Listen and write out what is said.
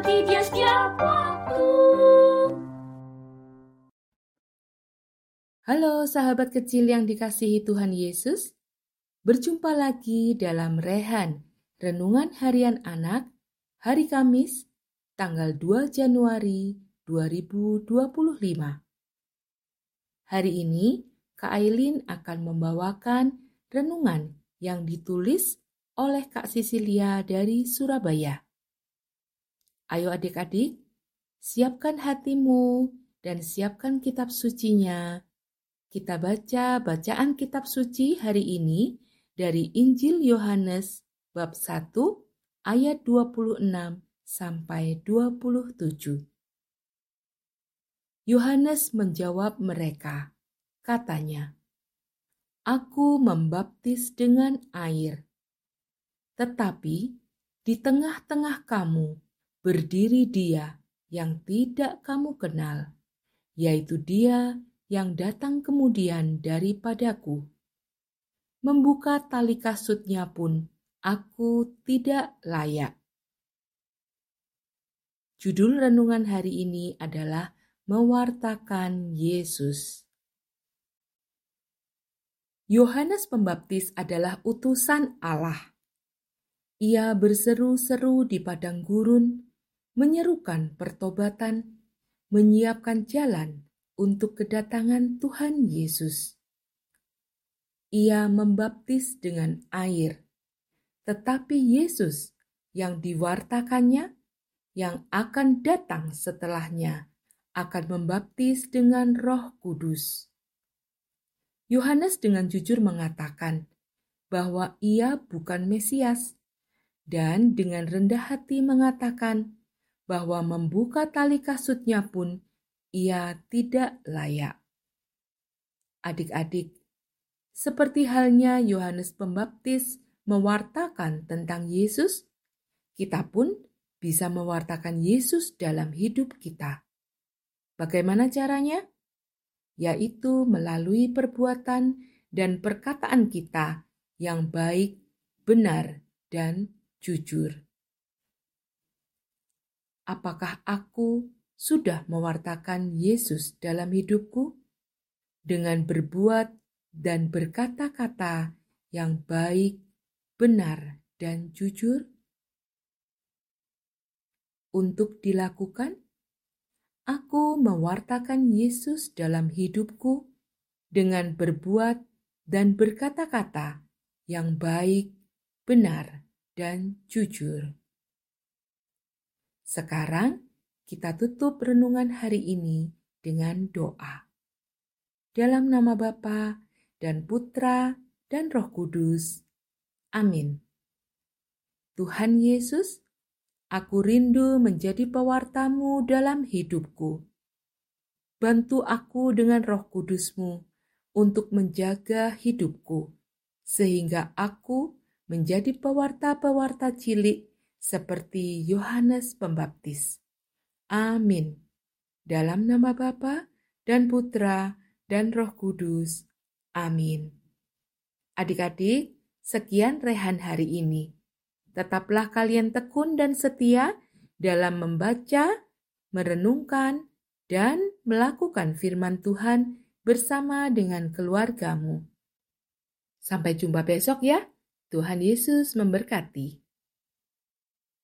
Berarti dia setiap waktu. Halo sahabat kecil yang dikasihi Tuhan Yesus, berjumpa lagi dalam Rehan, Renungan Harian Anak, hari Kamis, tanggal 2 Januari 2025. Hari ini, Kak Ailin akan membawakan renungan yang ditulis oleh Kak Sisilia dari Surabaya. Ayo adik-adik, siapkan hatimu dan siapkan kitab sucinya. Kita baca bacaan kitab suci hari ini dari Injil Yohanes bab 1 ayat 26 sampai 27. Yohanes menjawab mereka, katanya, "Aku membaptis dengan air, tetapi di tengah-tengah kamu berdiri Dia yang tidak kamu kenal, yaitu Dia yang datang kemudian daripadaku. Membuka tali kasutnya pun aku tidak layak." Judul renungan hari ini adalah Mewartakan Yesus. Yohanes Pembaptis adalah utusan Allah. Ia berseru-seru di padang gurun, menyerukan pertobatan, menyiapkan jalan untuk kedatangan Tuhan Yesus. Ia membaptis dengan air, tetapi Yesus yang diwartakannya, yang akan datang setelahnya, akan membaptis dengan Roh Kudus. Yohanes dengan jujur mengatakan bahwa ia bukan Mesias, dan dengan rendah hati mengatakan bahwa membuka tali kasutnya pun ia tidak layak. Adik-adik, seperti halnya Yohanes Pembaptis mewartakan tentang Yesus, kita pun bisa mewartakan Yesus dalam hidup kita. Bagaimana caranya? Yaitu melalui perbuatan dan perkataan kita yang baik, benar, dan jujur. Apakah aku sudah mewartakan Yesus dalam hidupku? Dengan berbuat dan berkata-kata yang baik, benar, dan jujur? Untuk dilakukan, aku mewartakan Yesus dalam hidupku dengan berbuat dan berkata-kata yang baik, benar, dan jujur. Sekarang kita tutup renungan hari ini dengan doa. Dalam nama Bapa dan Putra dan Roh Kudus. Amin. Tuhan Yesus, aku rindu menjadi pewartamu dalam hidupku. Bantu aku dengan Roh Kudus-Mu untuk menjaga hidupku, sehingga aku menjadi pewarta-pewarta cilik seperti Yohanes Pembaptis. Amin. Dalam nama Bapa dan Putra dan Roh Kudus. Amin. Adik-adik, sekian rehan hari ini. Tetaplah kalian tekun dan setia dalam membaca, merenungkan, dan melakukan firman Tuhan bersama dengan keluargamu. Sampai jumpa besok ya. Tuhan Yesus memberkati.